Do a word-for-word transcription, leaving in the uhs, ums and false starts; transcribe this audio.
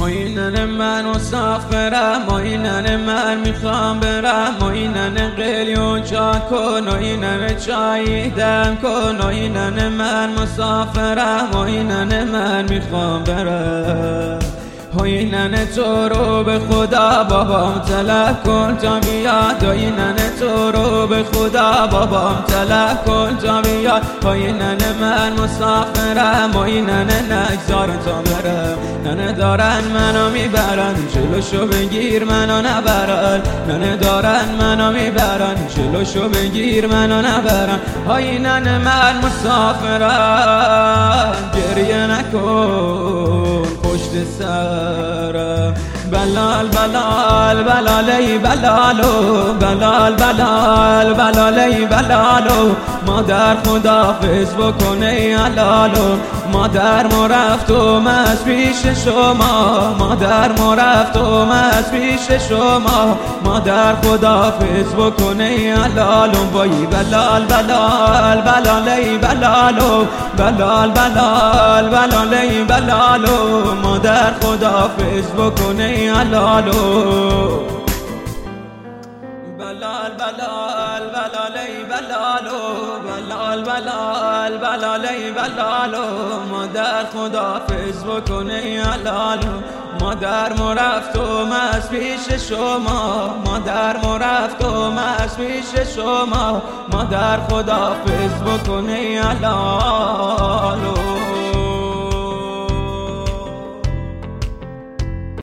ماینن من مسافرم، ماینن من میخوام برم، ماینن قلیون چا کن، ماینن چای دم کن، ماینن من مسافرم، ماینن من میخوام برم. اینن تو رو به خدا بابام طلب کن تا بیاد، اینن تو رو به خدا بابام طلب کن تا بیاد. اینن من مسافرم، اینن نگذار تا برم، ننه دارن منو میبرن جلوشو بگیر منو نبرن، ننه دارن منو میبرن جلوشو بگیر منو نبرن. اینن من مسافرم، گریه نکن پشت سرم، بلال بلال بلالی بلالو، بلال بلال بلالی بلالو. مادر خداحافظ بکنه علالو، مادر مرفت و مز پیش شما، مادر مرفت و مز پیش شما. مادر خداحافظ بکنه علالو، وای بلال بلال بلالی بلالو، بلال بلال بلالی بلالو. مادر خداحافظ بکنه علالو، بلال بلال بلالی بلالو، بلال بلال بلالی بلالو. مادر خداحافظ بکنه علالو، مادر مرفت و مز پیش شما، مادر مرفت و مز پیش شما. مادر خداحافظ بکنه علالو.